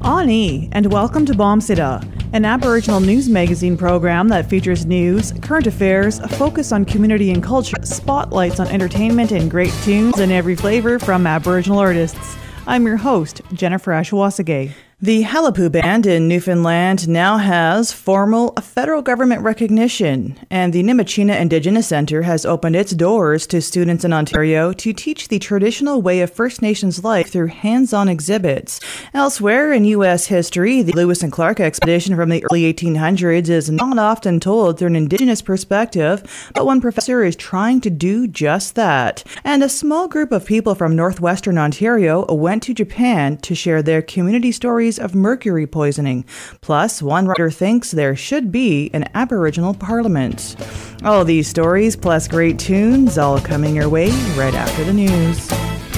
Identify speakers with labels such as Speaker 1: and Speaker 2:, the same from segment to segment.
Speaker 1: Ani, and welcome to Bombsida, an Aboriginal news magazine program that features news, current affairs, a focus on community and culture, spotlights on entertainment, and great tunes in every flavor from Aboriginal artists. I'm your host, Jennifer Ashwasage. The Halapu Band in Newfoundland now has formal federal government recognition, and the Nimichina Indigenous Centre has opened its doors to students in Ontario to teach the traditional way of First Nations life through hands-on exhibits. Elsewhere in U.S. history, the Lewis and Clark expedition from the early 1800s is not often told through an Indigenous perspective, but one professor is trying to do just that. And a small group of people from northwestern Ontario went to Japan to share their community stories of mercury poisoning. Plus, one writer thinks there should be an Aboriginal parliament. All these stories, plus great tunes, all coming your way right after the news.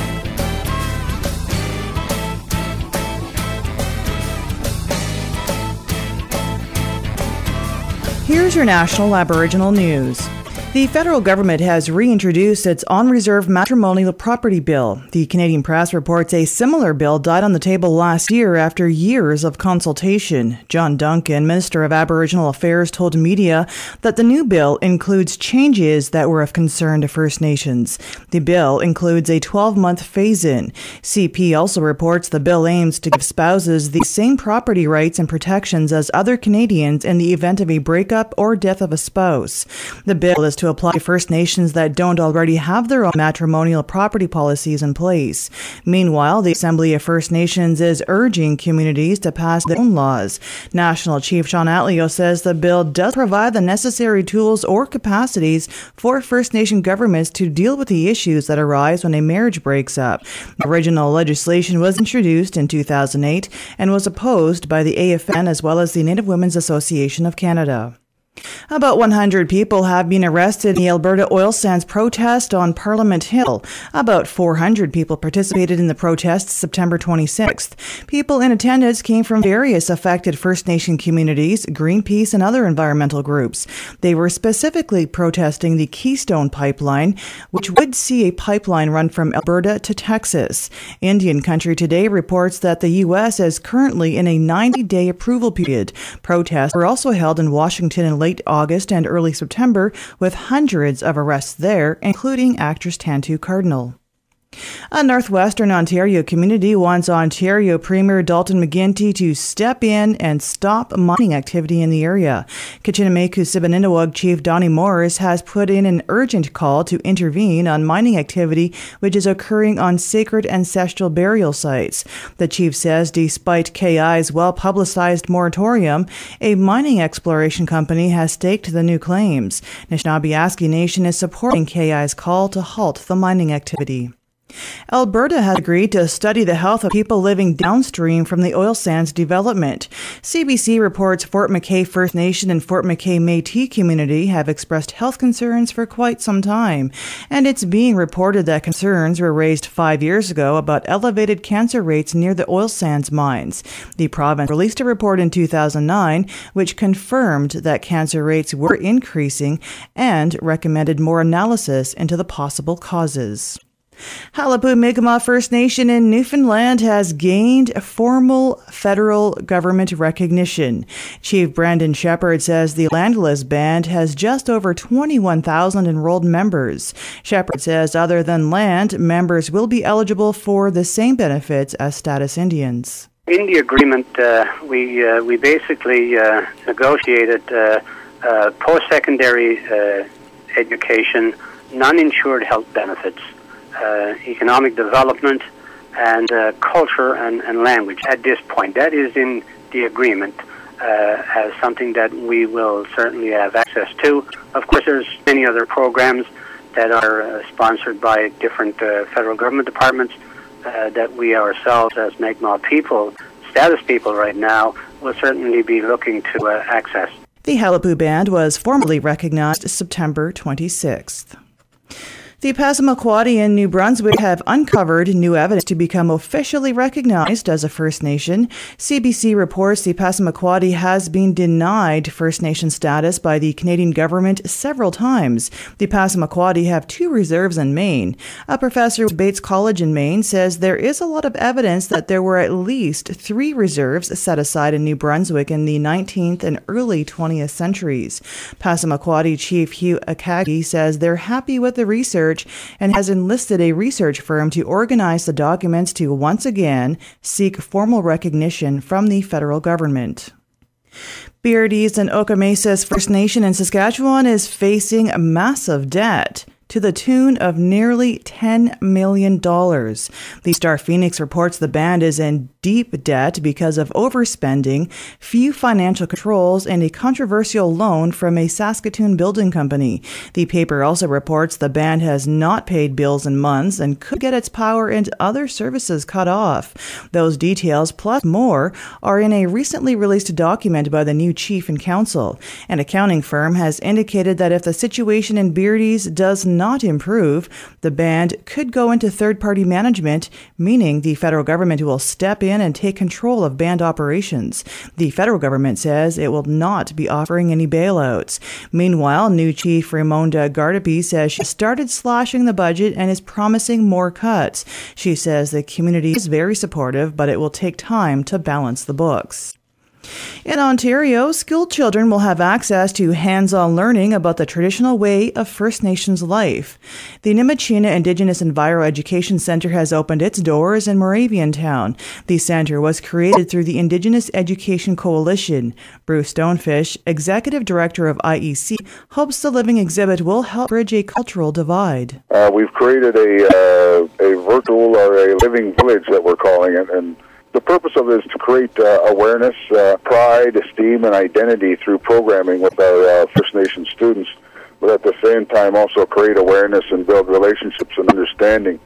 Speaker 1: Here's your national Aboriginal news. The federal government has reintroduced its on-reserve matrimonial property bill. The Canadian Press reports a similar bill died on the table last year after years of consultation. John Duncan, Minister of Aboriginal Affairs, told media that the new bill includes changes that were of concern to First Nations. The bill includes a 12-month phase-in. CP also reports the bill aims to give spouses the same property rights and protections as other Canadians in the event of a breakup or death of a spouse. The bill is to apply to First Nations that don't already have their own matrimonial property policies in place. Meanwhile, the Assembly of First Nations is urging communities to pass their own laws. National Chief Sean Atleo says the bill does provide the necessary tools or capacities for First Nation governments to deal with the issues that arise when a marriage breaks up. The original legislation was introduced in 2008 and was opposed by the AFN as well as the Native Women's Association of Canada. About 100 people have been arrested in the Alberta oil sands protest on Parliament Hill. About 400 people participated in the protests September 26th. People in attendance came from various affected First Nation communities, Greenpeace, and other environmental groups. They were specifically protesting the Keystone Pipeline, which would see a pipeline run from Alberta to Texas. Indian Country Today reports that the U.S. is currently in a 90-day approval period. Protests were also held in Washington in late August and early September, with hundreds of arrests there, including actress Tantu Cardinal. A northwestern Ontario community wants Ontario Premier Dalton McGuinty to step in and stop mining activity in the area. Kitchener-Meku Siboneyinawug Chief Donnie Morris has put in an urgent call to intervene on mining activity which is occurring on sacred ancestral burial sites. The chief says despite KI's well-publicized moratorium, a mining exploration company has staked the new claims. Anishinaabe Aski Nation is supporting KI's call to halt the mining activity. Alberta has agreed to study the health of people living downstream from the oil sands development. CBC reports Fort McKay First Nation and Fort McKay Métis community have expressed health concerns for quite some time, and it's being reported that concerns were raised 5 years ago about elevated cancer rates near the oil sands mines. The province released a report in 2009 which confirmed that cancer rates were increasing and recommended more analysis into the possible causes. Halapu Mi'kmaq First Nation in Newfoundland has gained formal federal government recognition. Chief Brandon Shepard says the Landless Band has just over 21,000 enrolled members. Shepard says other than land, members will be eligible for the same benefits as status Indians.
Speaker 2: In the agreement, we basically negotiated post-secondary education, non-insured health benefits, economic development, and culture and language at this point. That is in the agreement as something that we will certainly have access to. Of course, there's many other programs that are sponsored by different federal government departments that we ourselves as Mi'kmaq people, status people right now, will certainly be looking to access.
Speaker 1: The Halapu Band was formally recognized September 26th. The Passamaquoddy in New Brunswick have uncovered new evidence to become officially recognized as a First Nation. CBC reports the Passamaquoddy has been denied First Nation status by the Canadian government several times. The Passamaquoddy have 2 reserves in Maine. A professor at Bates College in Maine says there is a lot of evidence that there were at least 3 reserves set aside in New Brunswick in the 19th and early 20th centuries. Passamaquoddy Chief Hugh Akagi says they're happy with the research and has enlisted a research firm to organize the documents to once again seek formal recognition from the federal government. Beardies and Okamesa's First Nation in Saskatchewan is facing massive debt to the tune of nearly $10 million. The Star Phoenix reports the band is in deep debt because of overspending, few financial controls, and a controversial loan from a Saskatoon building company. The paper also reports the band has not paid bills in months and could get its power and other services cut off. Those details, plus more, are in a recently released document by the new chief and council. An accounting firm has indicated that if the situation in Beardies does not improve, the band could go into third-party management, meaning the federal government will step in and take control of band operations. The federal government says it will not be offering any bailouts. Meanwhile, new chief Raimonda Gardapi says she started slashing the budget and is promising more cuts. She says the community is very supportive, but it will take time to balance the books. In Ontario, school children will have access to hands-on learning about the traditional way of First Nations life. The Nimichina Indigenous Enviro Education Centre has opened its doors in Moraviantown. The centre was created through the Indigenous Education Coalition. Bruce Stonefish, Executive Director of IEC, hopes the living exhibit will help bridge a cultural divide.
Speaker 3: We've created a virtual or a living village that we're calling it, and the purpose of it is to create awareness, pride, esteem, and identity through programming with our First Nation students, but at the same time also create awareness and build relationships and understanding,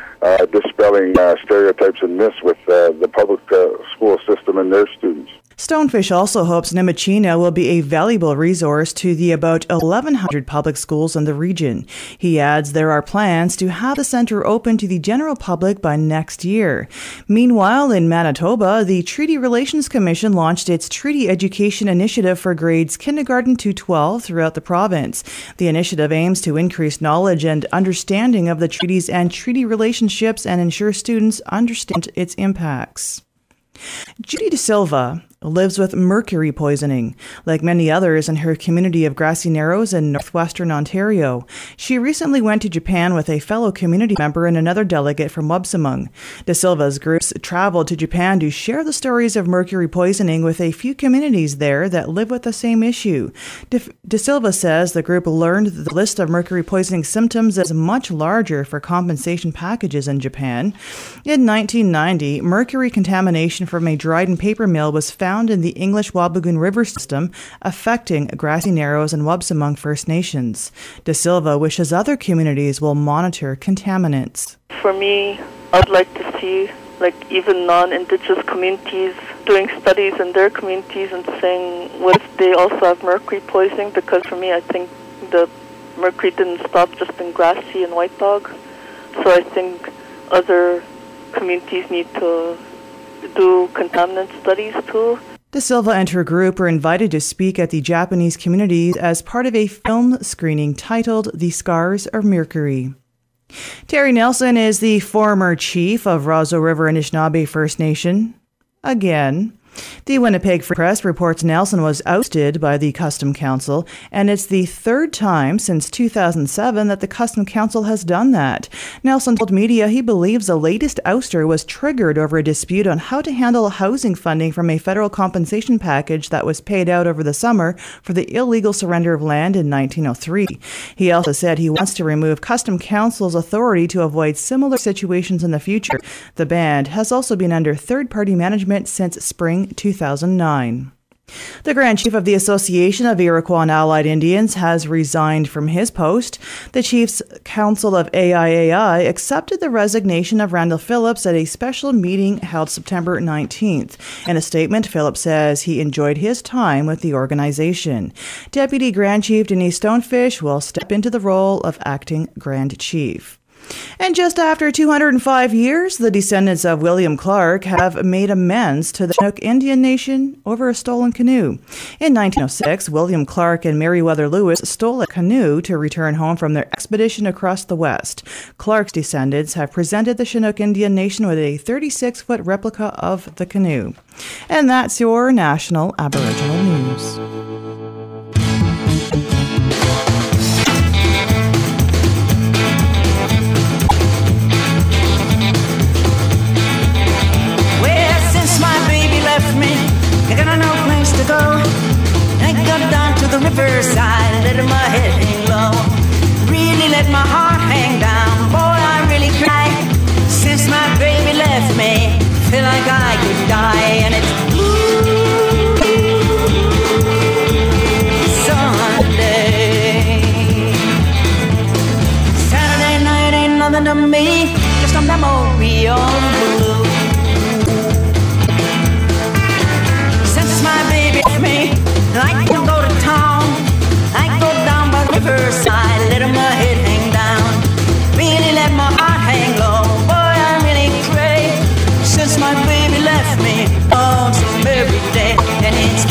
Speaker 3: dispelling stereotypes and myths with the public school system and their students.
Speaker 1: Stonefish also hopes Nimichina will be a valuable resource to the about 1,100 public schools in the region. He adds there are plans to have the centre open to the general public by next year. Meanwhile, in Manitoba, the Treaty Relations Commission launched its Treaty Education Initiative for grades kindergarten to 12 throughout the province. The initiative aims to increase knowledge and understanding of the treaties and treaty relationships and ensure students understand its impacts. Judy De Silva lives with mercury poisoning. Like many others in her community of Grassy Narrows in northwestern Ontario, she recently went to Japan with a fellow community member and another delegate from Wabsumung. De Silva's groups traveled to Japan to share the stories of mercury poisoning with a few communities there that live with the same issue. De Silva says the group learned the list of mercury poisoning symptoms is much larger for compensation packages in Japan. In 1990, mercury contamination from a Dryden paper mill was found in the English Wabigoon River system, affecting Grassy Narrows and Wabsumung First Nations. De Silva wishes other communities will monitor contaminants.
Speaker 4: For me, I'd like to see even non-Indigenous communities doing studies in their communities and saying what if they also have mercury poisoning, because for me I think the mercury didn't stop just in Grassy and White Dog. So I think other communities need to do contaminant studies too.
Speaker 1: De Silva and her group were invited to speak at the Japanese community as part of a film screening titled The Scars of Mercury. Terry Nelson is the former chief of Roseau River Anishinaabe First Nation. Again. The Winnipeg Free Press reports Nelson was ousted by the Custom Council, and it's the third time since 2007 that the Custom Council has done that. Nelson told media he believes the latest ouster was triggered over a dispute on how to handle housing funding from a federal compensation package that was paid out over the summer for the illegal surrender of land in 1903. He also said he wants to remove Custom Council's authority to avoid similar situations in the future. The band has also been under third-party management since spring 2009. The Grand Chief of the Association of Iroquois and Allied Indians has resigned from his post. The Chiefs Council of AIAI accepted the resignation of Randall Phillips at a special meeting held September 19th. In a statement, Phillips says he enjoyed his time with the organization. Deputy Grand Chief Denise Stonefish will step into the role of acting Grand Chief. And just after 205 years, the descendants of William Clark have made amends to the Chinook Indian Nation over a stolen canoe. In 1906, William Clark and Meriwether Lewis stole a canoe to return home from their expedition across the West. Clark's descendants have presented the Chinook Indian Nation with a 36-foot replica of the canoe. And that's your National Aboriginal News.
Speaker 5: I got no place to go. I got down to the riverside, let my head hang low. Really let my heart hang down. Boy, I really cried since my baby left me. Feel like I could die, and it's Sunday. Saturday night ain't nothing to me, just a memory of blue. I can go to town, I go down by the riverside, let my head hang down, really let my heart hang low. Boy, I really pray since my baby left me, lonesome every day, and it's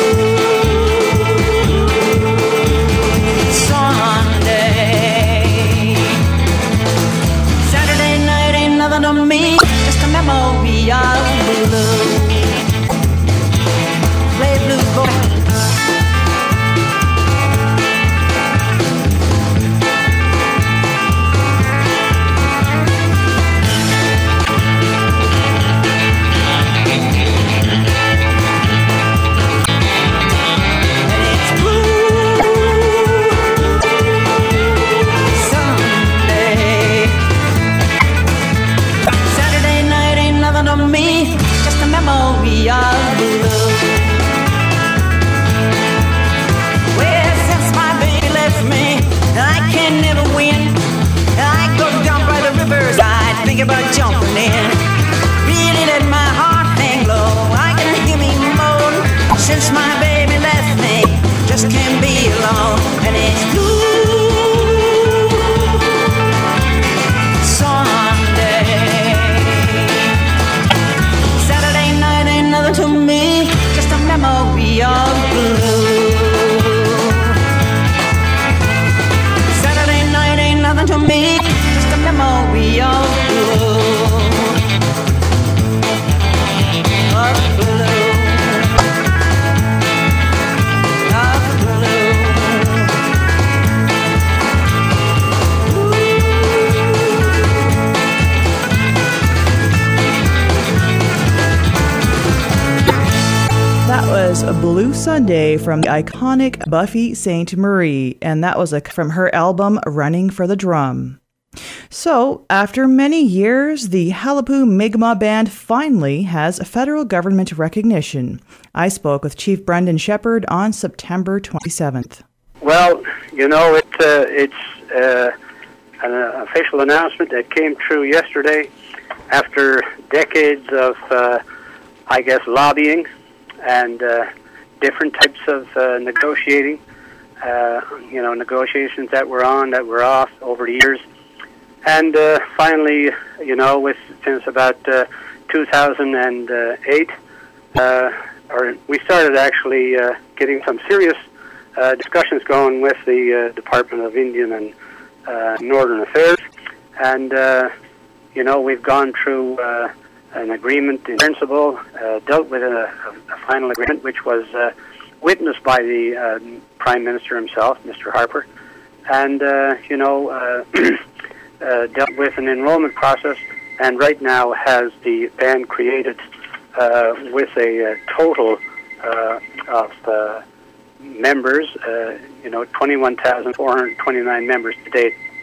Speaker 5: Sunday. Saturday night ain't nothing to me, just a memory of blue. Play blues, boy. About jumping in, really let my heart hang low. I can hear me moan since my baby left me. Just can't be alone, and it's blue Sunday. Saturday night ain't nothing to me, just a memory of blue. Saturday night ain't nothing to me, just a memory of blue.
Speaker 1: That was a Blue Sunday from the iconic Buffy Sainte-Marie, and that was from her album Running for the Drum. So, after many years, the Halapu Mi'kmaq Band finally has federal government recognition. I spoke with Chief Brendan Shepard on September 27th.
Speaker 2: Well, you know, it's an official announcement that came through yesterday after decades of, lobbying and different types of negotiating, negotiations that were on, that were off over the years. And finally, since about 2008, we started actually getting some serious discussions going with the Department of Indian and Northern Affairs. And, we've gone through an agreement in principle, dealt with a final agreement, which was witnessed by the Prime Minister himself, Mr. Harper, and, dealt with an enrollment process, and right now has the band created with a total of members, 21,429 members to date.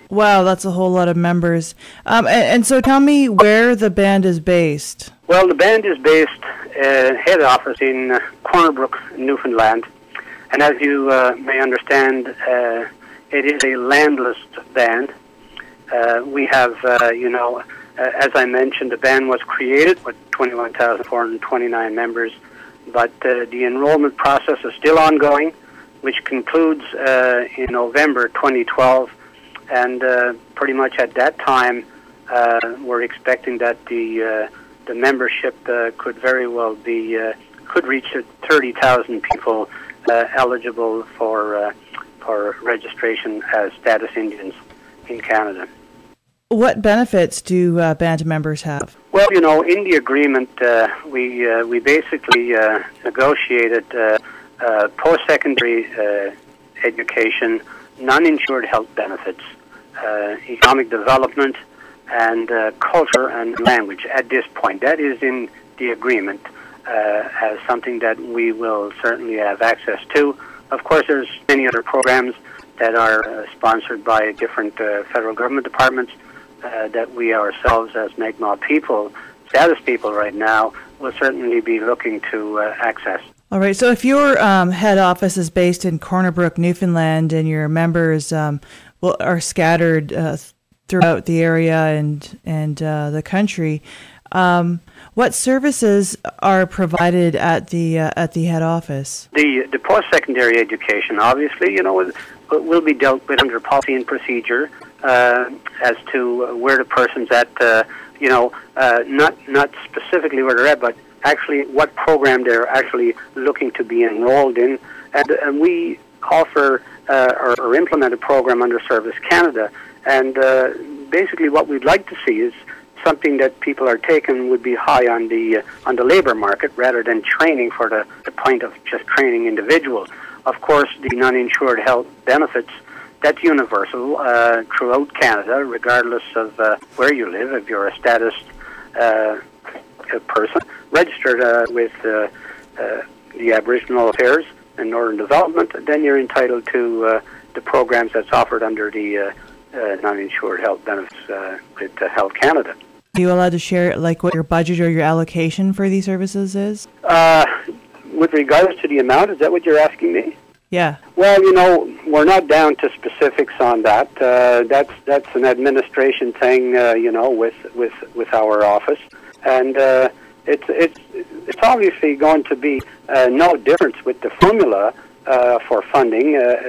Speaker 1: Wow, that's a whole lot of members. And so tell me where the band is based.
Speaker 2: Well, the band is based head office in Corner Brook, Newfoundland. And as you may understand, it is a landless band. We have, as I mentioned, the band was created with 21,429 members, but the enrollment process is still ongoing, which concludes in November 2012. And pretty much at that time, we're expecting that the membership could very well be could reach 30,000 people eligible for registration as status Indians in Canada.
Speaker 1: What benefits do band members have?
Speaker 2: Well, in the agreement, we basically negotiated post-secondary education, non-insured health benefits, economic development, and culture and language at this point. That is in the agreement as something that we will certainly have access to. Of course, there's many other programs that are sponsored by different federal government departments that we ourselves as Mi'kmaq people, status people right now, will certainly be looking to access.
Speaker 1: All right, so if your head office is based in Corner Brook, Newfoundland, and your members are scattered throughout the area and the country, what services are provided at the head office? The
Speaker 2: post-secondary education, obviously, will be dealt with under policy and procedure as to where the person's at. Not specifically where they're at, but actually what program they're actually looking to be enrolled in, and we offer or implement a program under Service Canada, and basically what we'd like to see is something that people are taking would be high on the labor market rather than training for the point of just training individuals. Of course, the non-insured health benefits, that's universal throughout Canada, regardless of where you live. If you're a status person registered with the Aboriginal Affairs and Northern Development, then you're entitled to the programs that's offered under the non-insured health benefits with Health Canada.
Speaker 1: Are you allowed to share what your budget or your allocation for these services is?
Speaker 2: With regards to the amount, is that what you're asking me?
Speaker 1: Yeah.
Speaker 2: Well, we're not down to specifics on that. That's an administration thing, with our office, and it's obviously going to be no difference with the formula for funding.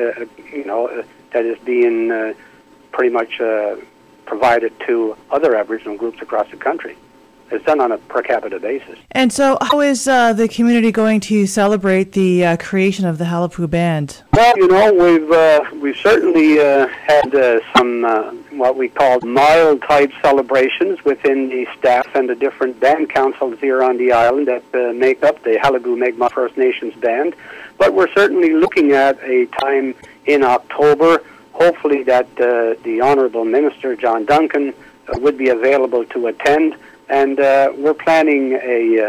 Speaker 2: That is being pretty much provided to other Aboriginal groups across the country. It's done on a per capita basis.
Speaker 1: And so how is the community going to celebrate the creation of the Halapu Band?
Speaker 2: Well, we've certainly had some what we call mild-type celebrations within the staff and the different band councils here on the island that make up the Halapu Mi'kmaq First Nations Band. But we're certainly looking at a time in October, hopefully that the Honourable Minister, John Duncan, would be available to attend. And we're planning a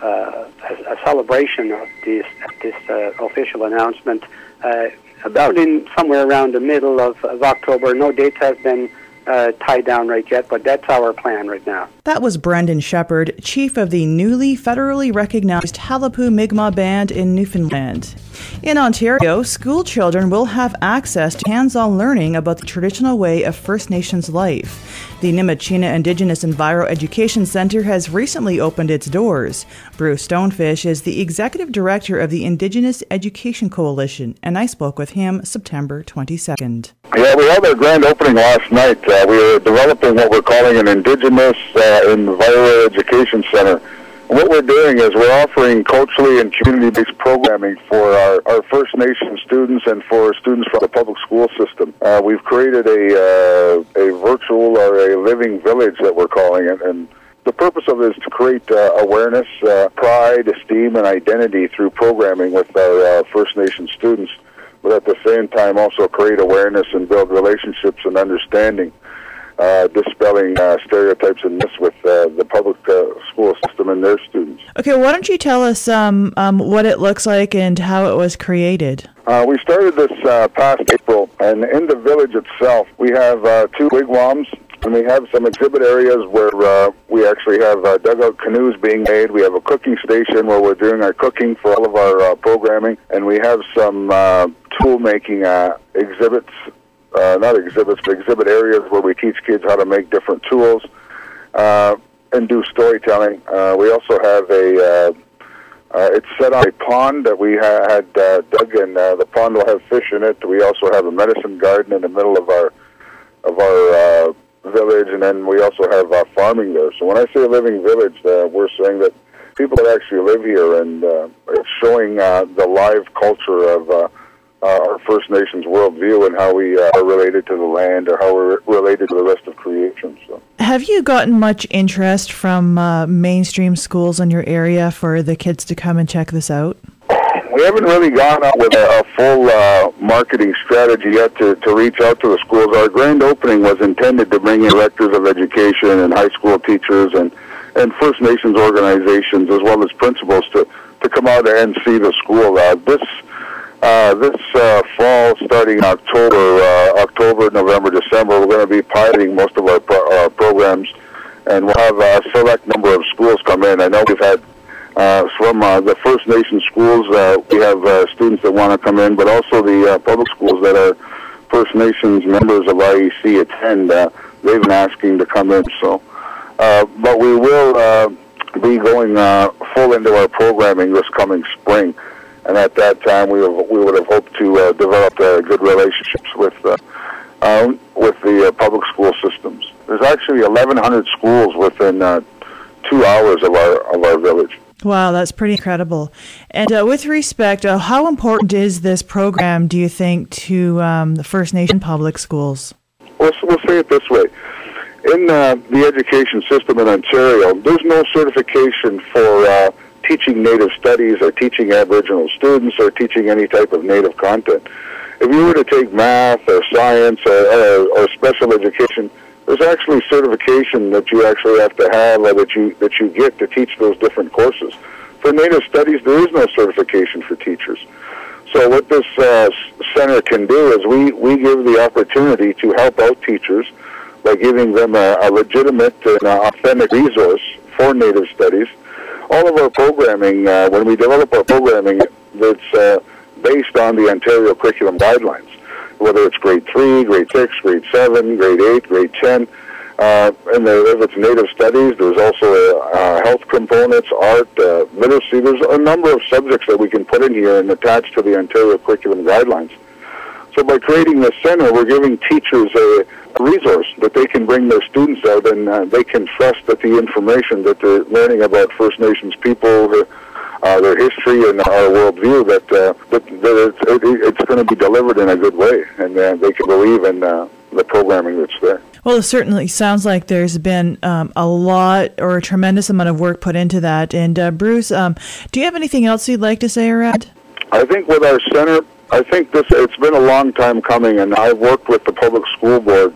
Speaker 2: celebration of this official announcement about in somewhere around the middle of October. No dates have been tied down right yet, but that's our plan right now.
Speaker 1: That was Brendan Shepherd, chief of the newly federally recognized Halapu Mi'kmaq Band in Newfoundland. In Ontario, school children will have access to hands-on learning about the traditional way of First Nations life. The Nimichina Indigenous Enviro Education Centre has recently opened its doors. Bruce Stonefish is the executive director of the Indigenous Education Coalition, and I spoke with him September 22nd.
Speaker 3: Yeah, we had our grand opening last night. We were developing what we're calling an Indigenous Enviro Education Centre. What we're doing is we're offering culturally and community-based programming for our First Nation students and for students from the public school system. We've created a virtual or a living village that we're calling it, and the purpose of it is to create awareness, pride, esteem, and identity through programming with our First Nation students, but at the same time also create awareness and build relationships and understanding. Dispelling stereotypes and myths with the public school system and their students.
Speaker 1: Okay, why don't you tell us what it looks like and how it was created?
Speaker 3: We started this past April And in the village itself, we have 2 wigwams, and we have some exhibit areas where we actually have dugout canoes being made. We have a cooking station where we're doing our cooking for all of our programming, and we have some tool-making exhibits, not exhibits, but exhibit areas where we teach kids how to make different tools and do storytelling. We also have it's set on a pond that we had dug in. The pond will have fish in it. We also have a medicine garden in the middle of our village, and then we also have farming there. So when I say a living village, we're saying that people that actually live here, and it's showing the live culture of our First Nations worldview and how we are related to the land, or how we're related to the rest of creation. So,
Speaker 1: have you gotten much interest from mainstream schools in your area for the kids to come and check this out?
Speaker 3: We haven't really gone out with a full marketing strategy yet to reach out to the schools. Our grand opening was intended to bring in directors of education and high school teachers and First Nations organizations, as well as principals, to come out and see the school. This fall, starting in October, November, December, we're going to be piloting most of our programs, and we'll have a select number of schools come in. I know we've had from the First Nation schools, we have students that want to come in, but also the public schools that are First Nations members of IEC attend. They've been asking to come in. So, but we will be going full into our programming this coming spring. And at that time, we would have hoped to develop good relationships with the public school systems. There's actually 1,100 schools within 2 hours of our village.
Speaker 1: Wow, that's pretty incredible. And with respect, how important is this program, do you think, to the First Nation public schools?
Speaker 3: We'll say it this way. In the education system in Ontario, there's no certification for teaching Native studies or teaching Aboriginal students or teaching any type of Native content. If you were to take math or science or special education, there's actually certification that you actually have to have, or that you get to teach those different courses. For Native studies, there is no certification for teachers. So what this center can do is we give the opportunity to help out teachers by giving them a legitimate and authentic resource for Native studies. All of our programming, when we develop our programming, it's based on the Ontario curriculum guidelines, whether it's grade 3, grade 6, grade 7, grade 8, grade 10. And if it's Native studies, there's also health components, art, literacy. There's a number of subjects that we can put in here and attach to the Ontario curriculum guidelines. So by creating this center, we're giving teachers a resource that they can bring their students out, and they can trust that the information that they're learning about First Nations people, their history and our worldview, that it's going to be delivered in a good way, and they can believe in the programming that's there.
Speaker 1: Well, it certainly sounds like there's been a lot or a tremendous amount of work put into that. And Bruce, do you have anything else you'd like to say or add?
Speaker 3: I think with our center, it's been a long time coming, and I've worked with the public school boards.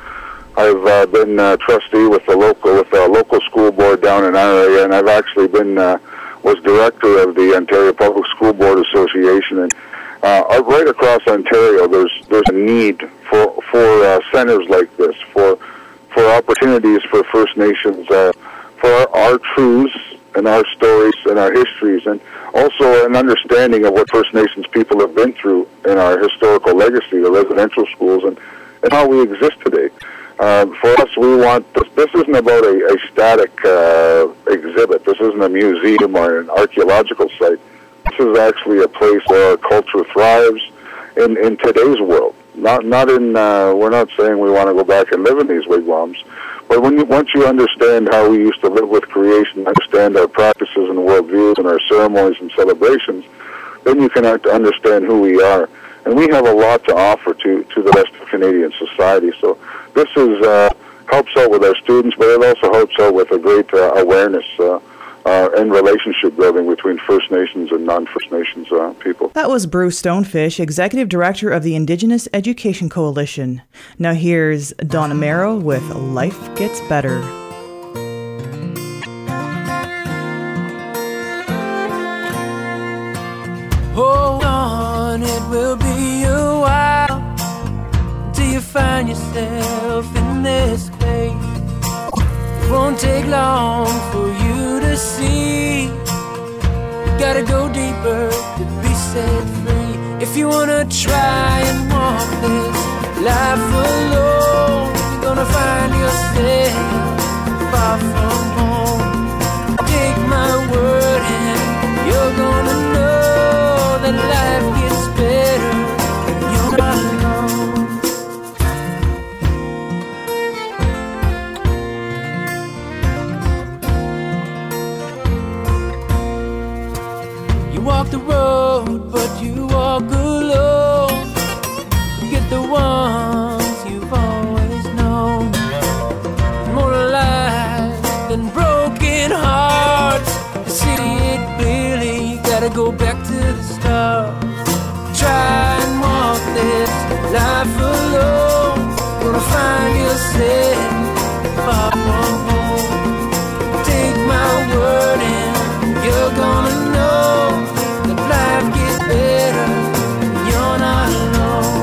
Speaker 3: I've been trustee with the local school board down in our area, and I've actually was director of the Ontario Public School Board Association. And right across Ontario, there's a need for centers like this, for opportunities for First Nations, for our truths and our stories and our histories, and also an understanding of what First Nations people have been through in our historical legacy, the residential schools, and how we exist today. For us, we want this isn't about a static exhibit. This isn't a museum or an archaeological site. This is actually a place where our culture thrives in today's world. Not in. We're not saying we want to go back and live in these wigwams, but once you understand how we used to live with creation, understand our practices and worldviews and our ceremonies and celebrations, then you can understand who we are. And we have a lot to offer to the rest of Canadian society. So this helps out with our students, but it also helps out with a great awareness and relationship building between First Nations and non-First Nations people.
Speaker 1: That was Bruce Stonefish, Executive Director of the Indigenous Education Coalition. Now here's Don Amaro with Life Gets Better.
Speaker 6: Hold on, it will be a while find yourself in this place. It won't take long for you to see. You gotta go deeper to be set free. If you wanna try and walk this life alone, you're gonna find yourself far from home. Take my word and you're gonna know that life gets better when you're not alone. You walk the road, but you walk alone. Forget the ones you've always known. More alive than broken hearts. To see it clearly, you gotta go back to the start. Try and walk this life alone. Gonna find yourself far from home. Take my word and you're gonna know that life gets better when you're not alone.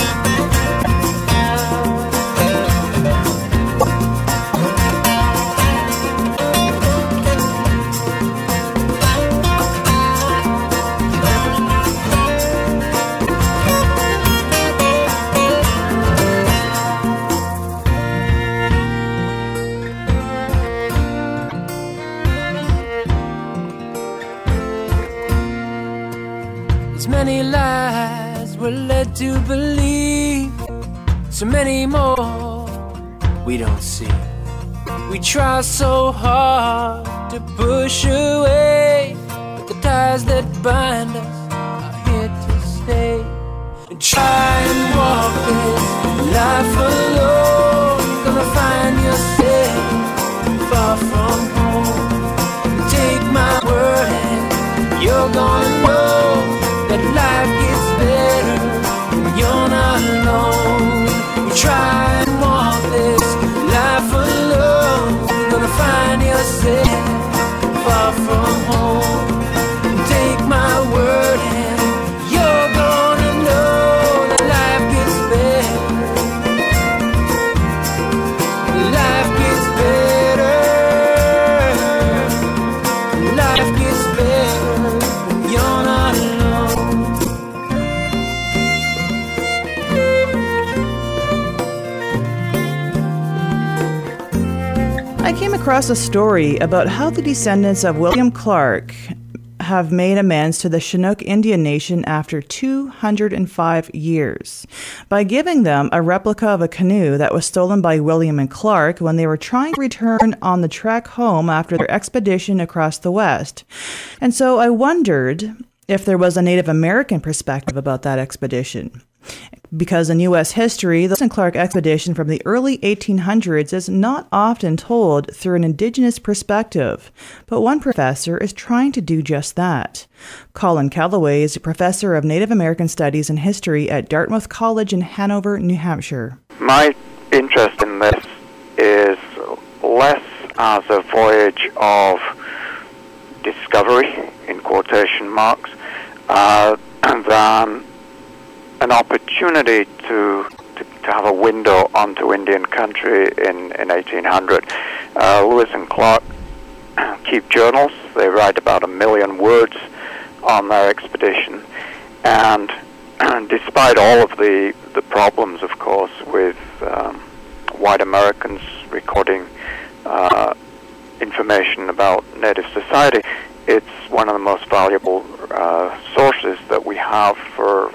Speaker 6: As many lies we're led to believe, so many more we don't see. We try so hard to push away, but the ties that bind us are here to stay. And try and walk this life alone. You're gonna find yourself far from home. Take my word and you're gonna know that life gets better when you're not alone. You try and walk this life alone. You're gonna find yourself far from home. Take my word and you're gonna know that life gets better. Life gets better. Life gets better when you're not alone.
Speaker 1: I came across a story about how the descendants of William Clark have made amends to the Chinook Indian Nation after 205 years by giving them a replica of a canoe that was stolen by William and Clark when they were trying to return on the trek home after their expedition across the West. And so I wondered if there was a Native American perspective about that expedition. Because in U.S. history, the Lewis and Clark expedition from the early 1800s is not often told through an indigenous perspective, but one professor is trying to do just that. Colin Calloway is a professor of Native American Studies and History at Dartmouth College in Hanover, New Hampshire.
Speaker 7: My interest in this is less as a voyage of discovery, in quotation marks, than an opportunity to have a window onto Indian country in 1800. Lewis and Clark keep journals. They write about 1 million words on their expedition, and despite all of the problems, of course, with white Americans recording information about Native society, it's one of the most valuable sources that we have for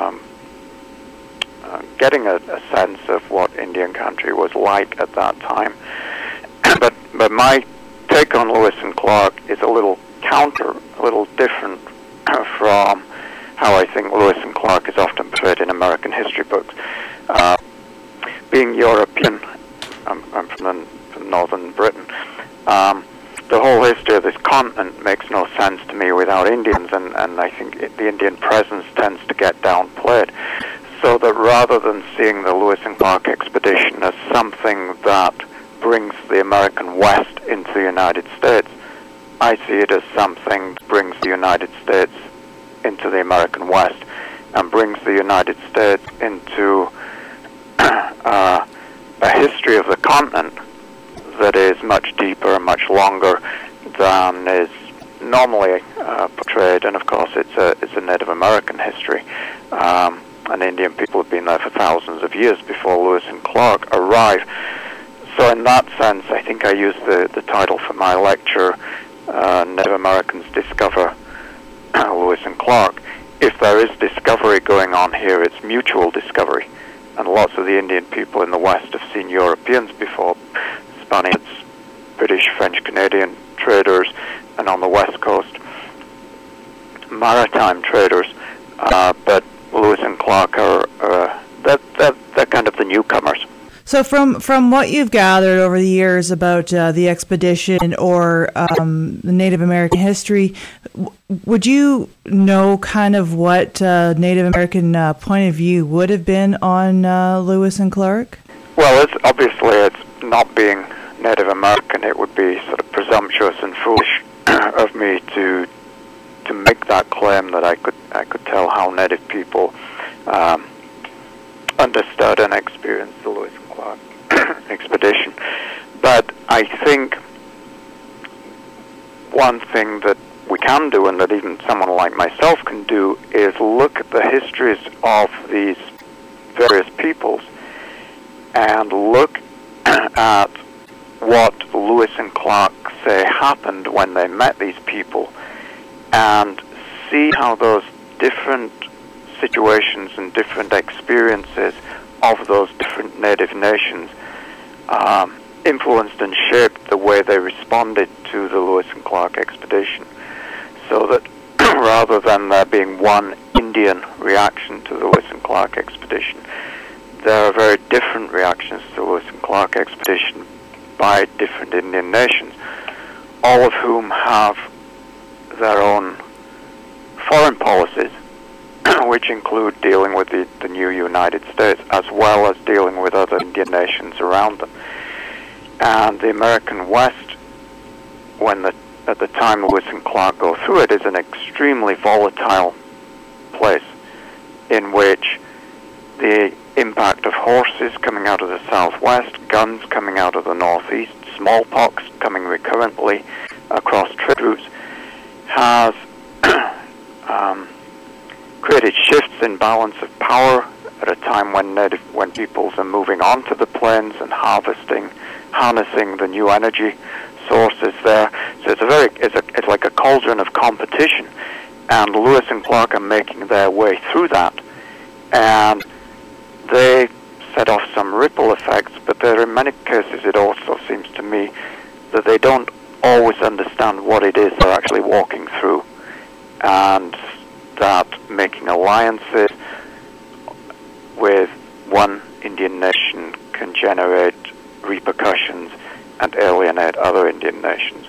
Speaker 7: getting a sense of what Indian country was like at that time. but my take on Lewis and Clark is a little counter, a little different from how I think Lewis and Clark is often portrayed in American history books. Being European, I'm from northern Britain, the whole history of this continent makes no sense to me without Indians, and I think the Indian presence tends to get downplayed. So that rather than seeing the Lewis and Clark expedition as something that brings the American West into the United States, I see it as something that brings the United States into the American West and brings the United States into a history of the continent that is much deeper and much longer than is normally portrayed. And of course, it's a Native American history. And Indian people have been there for thousands of years before Lewis and Clark arrived. So in that sense, I think I used the title for my lecture, Native Americans Discover Lewis and Clark. If there is discovery going on here, it's mutual discovery. And lots of the Indian people in the West have seen Europeans before, Spaniards, British, French, Canadian traders, and on the West Coast, maritime traders. But Lewis and Clark are they're kind of the newcomers.
Speaker 1: So from what you've gathered over the years about the expedition or the Native American history, would you know kind of what Native American point of view would have been on Lewis and Clark?
Speaker 7: Well, it's not being Native American. It would be sort of presumptuous and foolish of me to make that claim that I could tell how Native people understood and experienced the Lewis and Clark expedition. But I think one thing that we can do, and that even someone like myself can do, is look at the histories of these various peoples and look at what Lewis and Clark say happened when they met these people, and see how those different situations and different experiences of those different native nations influenced and shaped the way they responded to the Lewis and Clark expedition. So that rather than there being one Indian reaction to the Lewis and Clark expedition, there are very different reactions to the Lewis and Clark expedition by different Indian nations, all of whom have their own foreign policies, which include dealing with the new United States, as well as dealing with other Indian nations around them. And the American West, at the time Lewis and Clark go through it, is an extremely volatile place in which the impact of horses coming out of the southwest, guns coming out of the northeast, smallpox coming recurrently across trade routes, has created shifts in balance of power at a time when peoples are moving onto the plains and harnessing the new energy sources there. So it's like a cauldron of competition, and Lewis and Clark are making their way through that, and they set off some ripple effects. But there, in many cases, it also seems to me that they don't always understand what it is they're actually walking through, and that making alliances with one Indian nation can generate repercussions and alienate other Indian nations.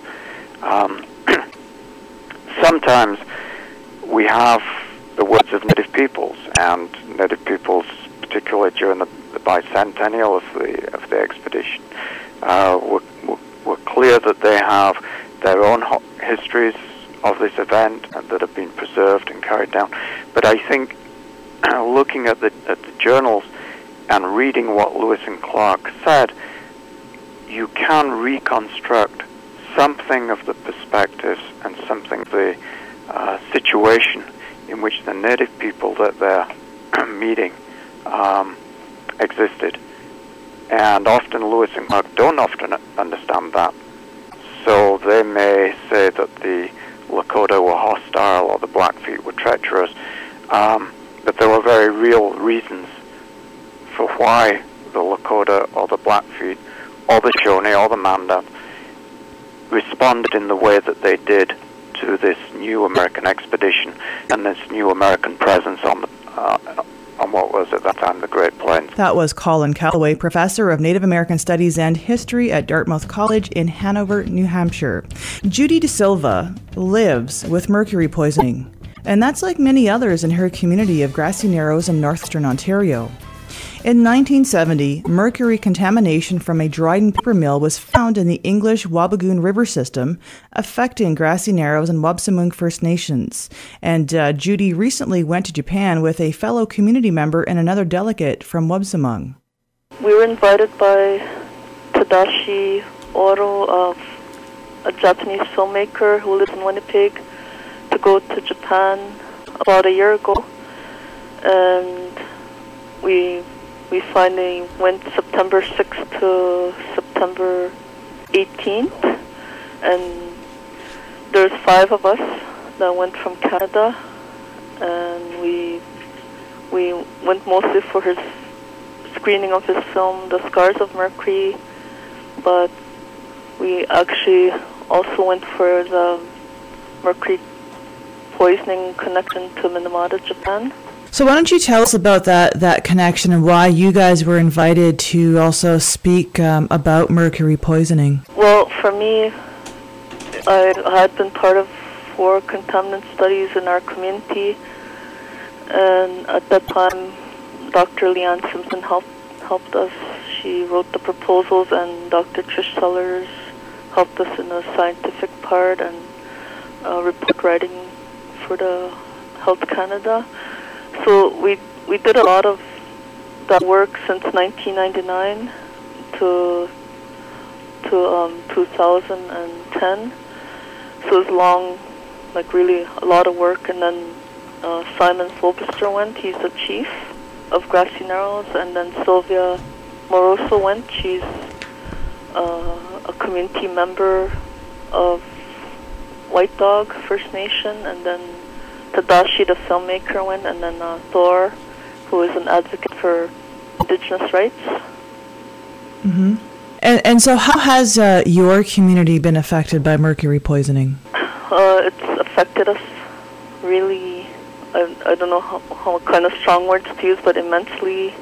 Speaker 7: Sometimes we have the words of native peoples, and native peoples, particularly during the bicentennial of the expedition, were clear that they have their own histories of this event and that have been preserved and carried down. But I think looking at the journals and reading what Lewis and Clark said, you can reconstruct something of the perspectives and something of the situation in which the native people that they're meeting existed. And often Lewis and Clark don't often understand that. So they may say that the Lakota were hostile or the Blackfeet were treacherous, but there were very real reasons for why the Lakota or the Blackfeet or the Shawnee or the Mandan responded in the way that they did to this new American expedition and this new American presence on what was at that time the Great Plains.
Speaker 1: That was Colin Calloway, Professor of Native American Studies and History at Dartmouth College in Hanover, New Hampshire. Judy De Silva lives with mercury poisoning, and that's like many others in her community of Grassy Narrows in northern Ontario. In 1970, mercury contamination from a Dryden paper mill was found in the English Wabigoon River system, affecting Grassy Narrows and Wabsumung First Nations. And Judy recently went to Japan with a fellow community member and another delegate from Wabsumung.
Speaker 4: We were invited by Tadashi Oro, a Japanese filmmaker who lives in Winnipeg, to go to Japan about a year ago. And we finally went September 6th to September 18th. And there's 5 of us that went from Canada. And we went mostly for his screening of his film, The Scars of Mercury, but we actually also went for the mercury poisoning connection to Minamata, Japan.
Speaker 1: So why don't you tell us about that connection and why you guys were invited to also speak about mercury poisoning?
Speaker 4: Well, for me, I had been part of 4 contaminant studies in our community, and at that time, Dr. Leanne Simpson helped us. She wrote the proposals, and Dr. Trish Sellers helped us in the scientific part and report writing for the Health Canada. So we did a lot of that work since 1999 to 2010. So it was long, like really a lot of work. And then Simon Fobister went. He's the chief of Grassy Narrows, and then Sylvia Moroso went. She's a community member of White Dog First Nation, and then Tadashi, the filmmaker, went, and then Thor, who is an advocate for Indigenous rights.
Speaker 1: Mm-hmm. And so how has your community been affected by mercury poisoning?
Speaker 4: It's affected us really, I don't know how kind of strong words to use, but immensely.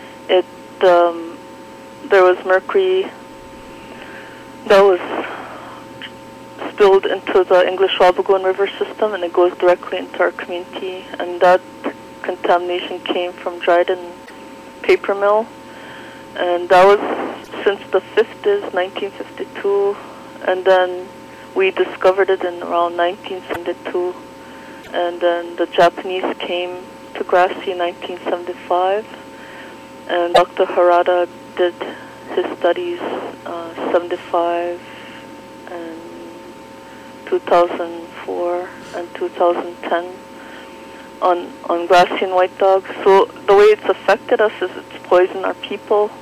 Speaker 4: There was mercury that was spilled into the English Wabigoon River system, and it goes directly into our community. And that contamination came from Dryden Paper Mill, and that was since the 50s, 1952, and then we discovered it in around 1972, and then the Japanese came to Grassy in 1975, and Dr. Harada did his studies 75 and 2004 and 2010 on Grassy and White Dog. So the way it's affected us is it's poisoned our people,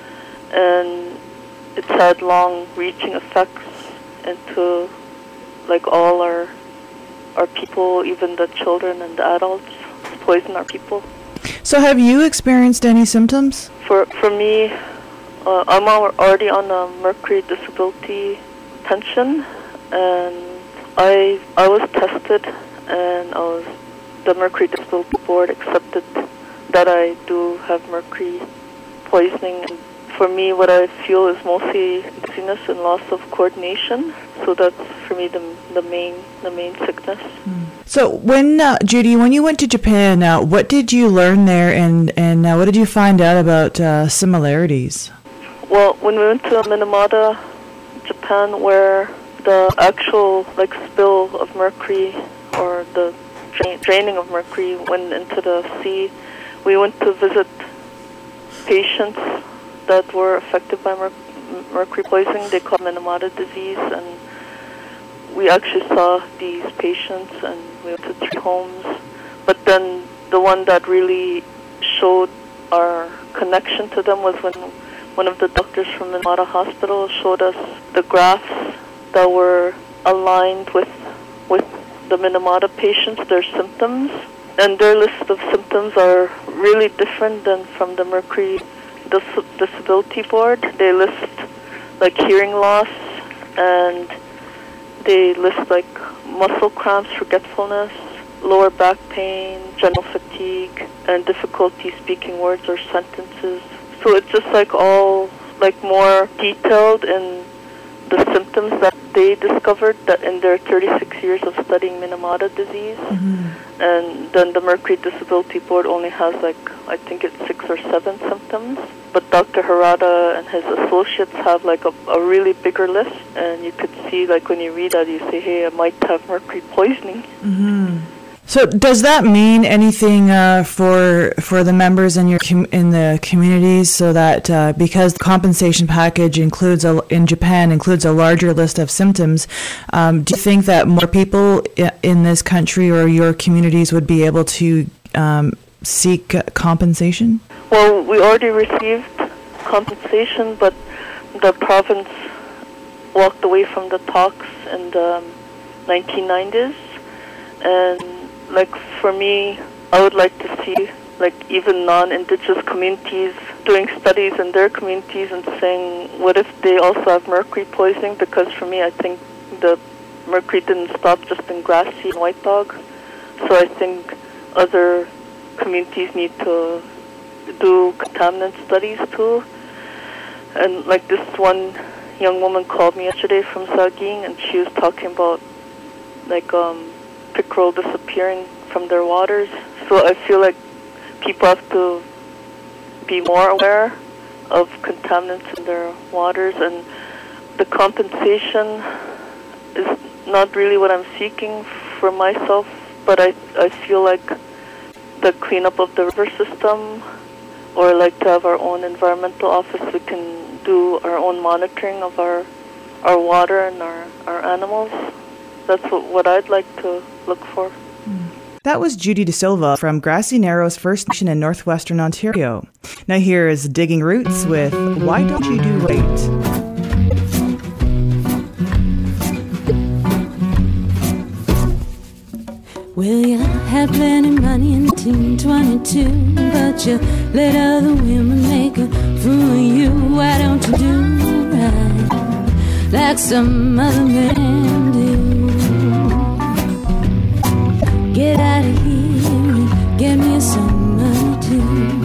Speaker 4: and it's had long-reaching effects into like all our people, even the children and the adults. It's poisoned our people.
Speaker 1: So have you experienced any symptoms?
Speaker 4: For me, I'm already on a mercury disability pension, and I was tested, and the Mercury Disability Board accepted that I do have mercury poisoning. And for me, what I feel is mostly dizziness and loss of coordination. So that's for me the main sickness.
Speaker 1: So when Judy, when you went to Japan, what did you learn there, and what did you find out about similarities?
Speaker 4: Well, when we went to Minamata, Japan, where the actual spill of mercury or the draining of mercury went into the sea, we went to visit patients that were affected by mercury poisoning. They call it Minamata disease, and we actually saw these patients, and we went to 3 homes. But then the one that really showed our connection to them was when one of the doctors from Minamata Hospital showed us the graphs that were aligned with the Minamata patients, their symptoms. And their list of symptoms are really different than from the Mercury Disability Board. They list hearing loss, and they list muscle cramps, forgetfulness, lower back pain, general fatigue, and difficulty speaking words or sentences. So it's just all more detailed in the symptoms that they discovered that in their 36 years of studying Minamata disease. Mm-hmm. And then the Mercury Disability Board only has I think it's 6 or 7 symptoms. But Dr. Harada and his associates have a really bigger list, and you could see when you read that, you say, hey, I might have mercury poisoning.
Speaker 1: Mm-hmm. So does that mean anything for the members in your in the communities? So that because the compensation package in Japan includes a larger list of symptoms, do you think that more people in this country or your communities would be able to seek compensation?
Speaker 4: Well, we already received compensation, but the province walked away from the talks in the 1990s, and like for me, I would like to see like even non-indigenous communities doing studies in their communities and saying, what if they also have mercury poisoning? Because for me, I think the mercury didn't stop just in Grassy and White Dog. So I think other communities need to do contaminant studies too. And like this one young woman called me yesterday from Saging, and she was talking about like pickerel disappearing from their waters. So I feel like people have to be more aware of contaminants in their waters, and the compensation is not really what I'm seeking for myself, but I feel like the cleanup of the river system, or like to have our own environmental office, we can do our own monitoring of our water and our animals. That's what I'd like to look for.
Speaker 1: That was Judy De Silva from Grassy Narrows First Nation in northwestern Ontario. Now here is Digging Roots with Why Don't You Do Right?
Speaker 8: Well, you had plenty money in 1922, but you let other women make a fool of you. Why don't you do right like some other men do? Get out of here and get me some money too.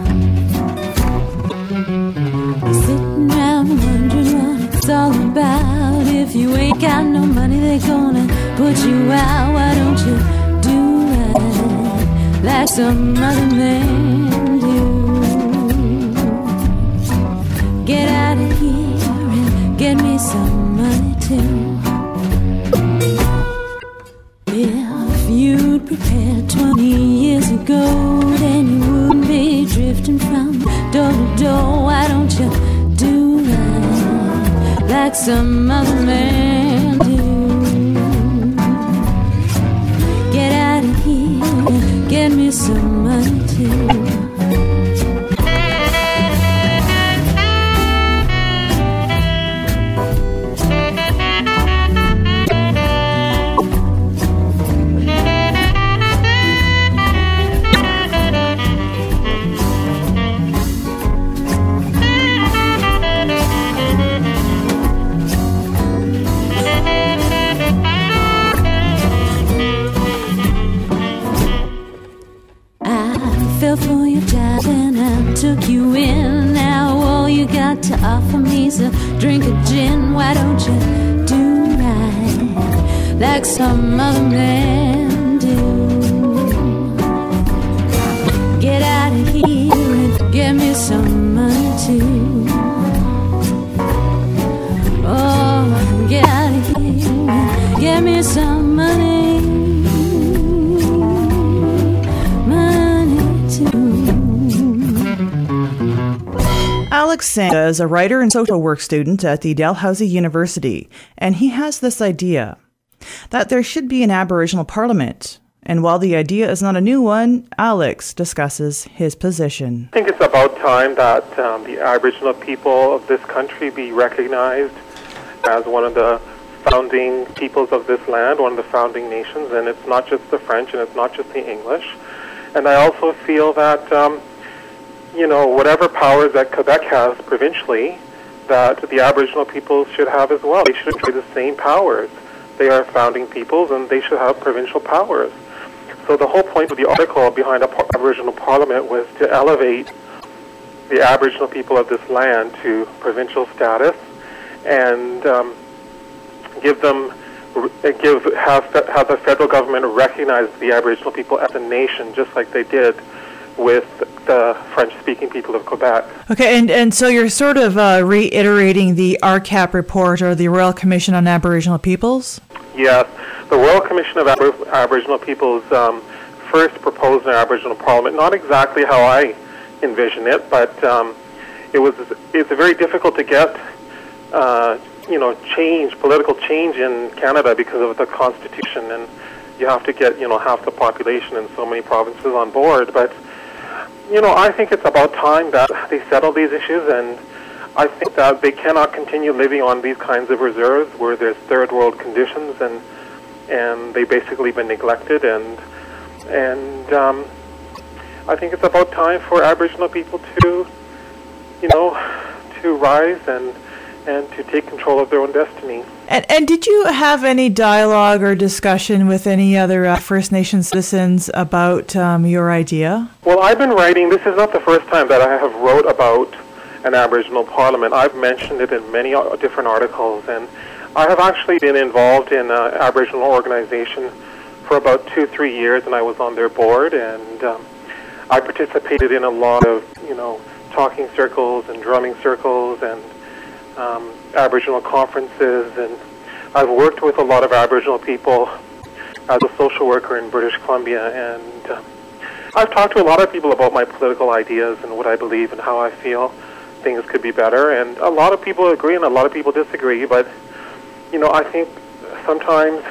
Speaker 8: You're sitting around wondering what it's all about. If you ain't got no money, they're gonna put you out. Why don't you do right like some other men do? Get out of here and get me some money too. If you'd prepared 20 years ago, then you wouldn't be drifting from door to door. Why don't you do right like some other men do? Get out of here and get me some money too. For your job and I took you in. Now all you got to offer me's a drink of gin. Why don't you do right like some other men do? Get out of here and get me some money too. Oh, get out of here and get me some money.
Speaker 1: Alex Sanga is a writer and social work student at the Dalhousie University, and he has this idea that there should be an Aboriginal Parliament. And while the idea is not a new one, Alex discusses his position.
Speaker 9: I think it's about time that the Aboriginal people of this country be recognized as one of the founding peoples of this land, one of the founding nations, and it's not just the French and it's not just the English. And I also feel that whatever powers that Quebec has provincially, that the Aboriginal peoples should have as well. They should enjoy the same powers. They are founding peoples, and they should have provincial powers. So the whole point of the article behind Aboriginal Parliament was to elevate the Aboriginal people of this land to provincial status and have the federal government recognize the Aboriginal people as a nation, just like they did with the French-speaking people of Quebec.
Speaker 1: Okay, and so you're sort of reiterating the RCAP report, or the Royal Commission on Aboriginal Peoples?
Speaker 9: Yes. The Royal Commission of Aboriginal Peoples first proposed an Aboriginal Parliament, not exactly how I envision it, but it's very difficult to get political change in Canada because of the Constitution, and you have to get half the population in so many provinces on board. But I think it's about time that they settle these issues, and I think that they cannot continue living on these kinds of reserves where there's third world conditions and they've basically been neglected, and I think it's about time for Aboriginal people to rise and to take control of their own destiny.
Speaker 1: And did you have any dialogue or discussion with any other First Nation citizens about your idea?
Speaker 9: Well, I've been writing. This is not the first time that I have wrote about an Aboriginal Parliament. I've mentioned it in many different articles, and I have actually been involved in an Aboriginal organization for about 2-3 years, and I was on their board, and I participated in a lot of talking circles and drumming circles and Aboriginal conferences, and I've worked with a lot of Aboriginal people as a social worker in British Columbia, and I've talked to a lot of people about my political ideas and what I believe and how I feel things could be better, and a lot of people agree and a lot of people disagree, but I think sometimes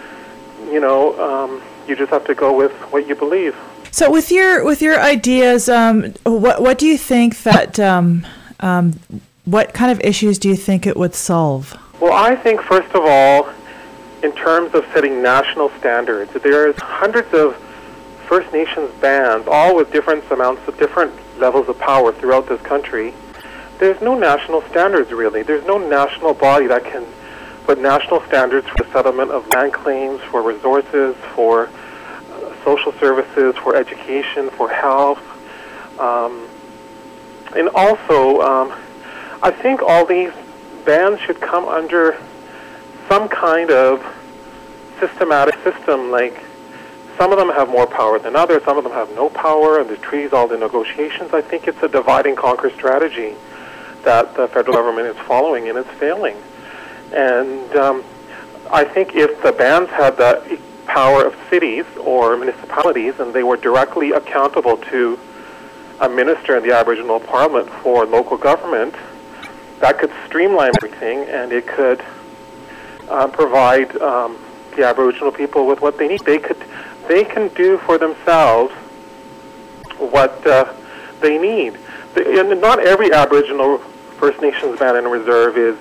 Speaker 9: you just have to go with what you believe.
Speaker 1: So with your ideas, what do you think that what kind of issues do you think it would solve?
Speaker 9: Well, I think, first of all, in terms of setting national standards, there's hundreds of First Nations bands, all with different levels of power throughout this country. There's no national standards, really. There's no national body that can put national standards for the settlement of land claims, for resources, for social services, for education, for health. And also, I think all these bands should come under some kind of systematic system. Like, some of them have more power than others, some of them have no power, and there's treaties, all the negotiations. I think it's a divide and conquer strategy that the federal government is following, and it's failing. And I think if the bands had the power of cities or municipalities and they were directly accountable to a minister in the Aboriginal Parliament for local government, that could streamline everything, and it could provide the Aboriginal people with what they need. They can do for themselves what they need. And not every Aboriginal First Nations band in reserve is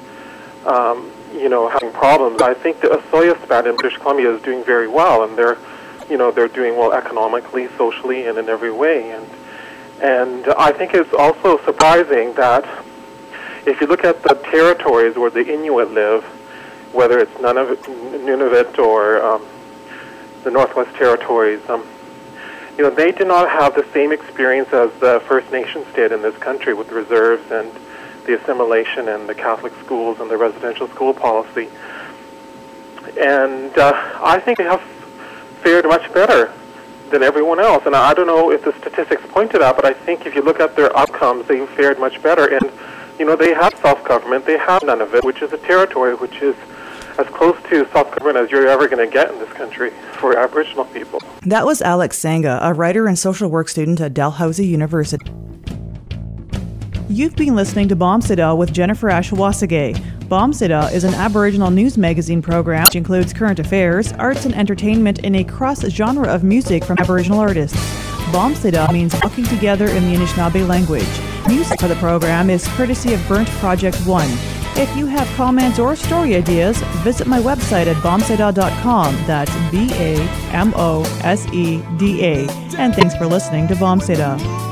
Speaker 9: having problems. I think the Osoyoos band in British Columbia is doing very well, and they're doing well economically, socially, and in every way. And I think it's also surprising that if you look at the territories where the Inuit live, whether it's Nunavut or the Northwest Territories, they do not have the same experience as the First Nations did in this country with reserves and the assimilation and the Catholic schools and the residential school policy. And I think they have fared much better than everyone else. And I don't know if the statistics point to that, but I think if you look at their outcomes, they fared much better. And, they have self-government. They have Nunavut, which is a territory which is as close to self-government as you're ever going to get in this country for Aboriginal people.
Speaker 1: That was Alex Sanga, a writer and social work student at Dalhousie University. You've been listening to Bombsida with Jennifer Ashawasage. Bombsida is an Aboriginal news magazine program which includes current affairs, arts and entertainment in a cross-genre of music from Aboriginal artists. Bombsida means walking together in the Anishinaabe language. Music for the program is courtesy of Burnt Project 1. If you have comments or story ideas, visit my website at bombsida.com. That's BAMOSEDA. And thanks for listening to Bombsida.